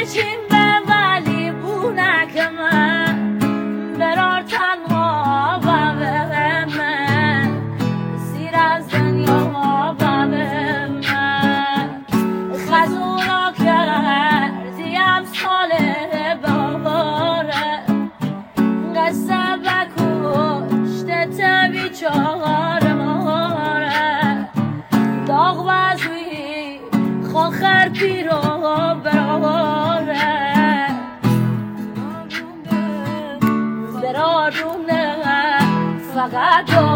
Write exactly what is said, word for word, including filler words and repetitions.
چین به ولی بونک من برار تنها و به من سیر از دنیا و به من خزونا کردیم سال باره قصه بکشته تبی چهار ماره داغ بزوی خاخر پیرو براره برارونه فقط